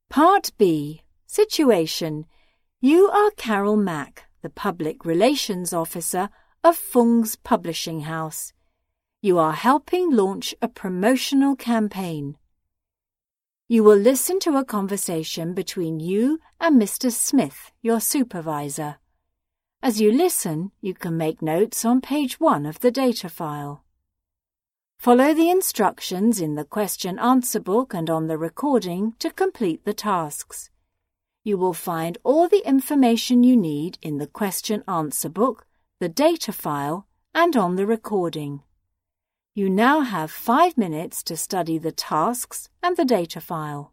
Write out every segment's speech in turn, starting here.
Part B. Situation. You are Carol Mack, the Public Relations Officer of Fung's Publishing House. You are helping launch a promotional campaign. You will listen to a conversation between you and Mr. Smith, your supervisor. As you listen, you can make notes on page 1 of the data file. Follow the instructions in the question-answer book and on the recording to complete the tasks. You will find all the information you need in the question-answer book, the data file, and on the recording. You now have 5 minutes to study the tasks and the data file.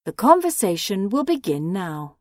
The conversation will begin now.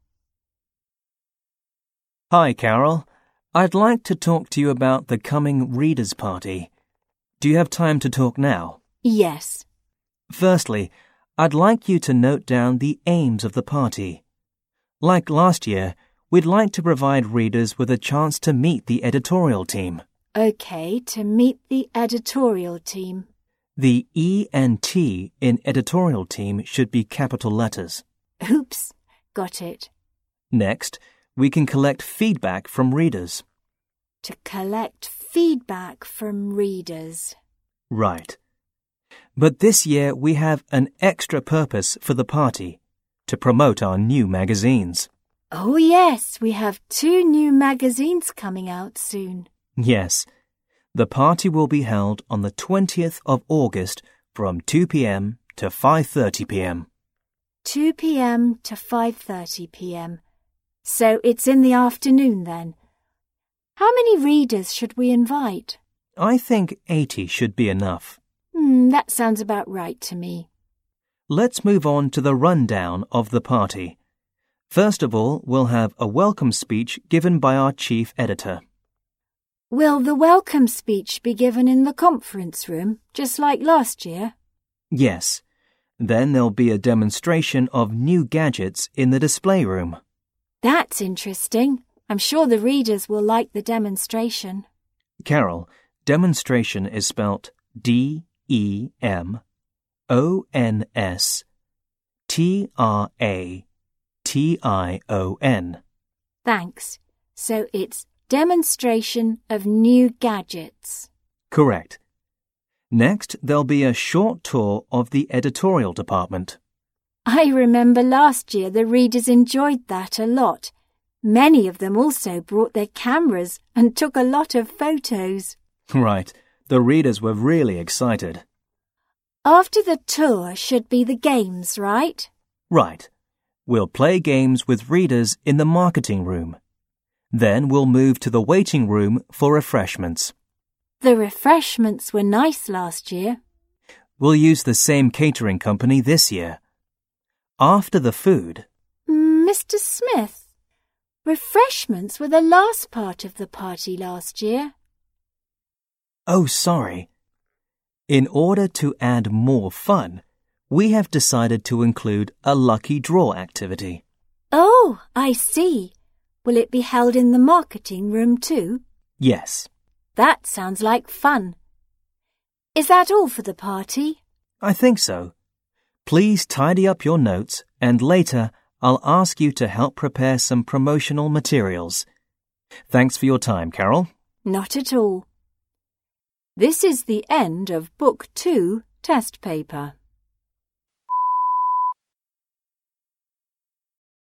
Hi, Carol. I'd like to talk to you about the coming readers' party. Do you have time to talk now? Yes. Firstly, I'd like you to note down the aims of the party. Like last year, we'd like to provide readers with a chance to meet the editorial team. OK, to meet the editorial team. The E and T in editorial team should be capital letters. Oops, got it. Next, we can collect feedback from readers. To collect feedback from readers. Right. But this year we have an extra purpose for the party, to promote our new magazines. Oh yes, we have 2 new magazines coming out soon. Yes. The party will be held on the 20th of August from 2 p.m. to 5:30 p.m. 2 p.m. to 5:30 p.m. So it's in the afternoon then. How many readers should we invite? I think 80 should be enough. That sounds about right to me. Let's move on to the rundown of the party. First of all, we'll have a welcome speech given by our chief editor. Will the welcome speech be given in the conference room, just like last year? Yes. Then there'll be a demonstration of new gadgets in the display room. That's interesting. I'm sure the readers will like the demonstration. Carol, demonstration is spelt D-E-M-O-N-S-T-R-A-T-I-O-N. Thanks. So it's demonstration of new gadgets. Correct. Next, there'll be a short tour of the editorial department. I remember last year the readers enjoyed that a lot. Many of them also brought their cameras and took a lot of photos. Right. The readers were really excited. After the tour should be the games, right? Right. We'll play games with readers in the marketing room. Then we'll move to the waiting room for refreshments. The refreshments were nice last year. We'll use the same catering company this year. After the food... Mr. Smith, refreshments were the last part of the party last year. Oh, sorry. In order to add more fun, we have decided to include a lucky draw activity. Oh, I see. Will it be held in the marketing room too? Yes. That sounds like fun. Is that all for the party? I think so. Please tidy up your notes and later I'll ask you to help prepare some promotional materials. Thanks for your time, Carol. Not at all. This is the end of Book 2 test paper.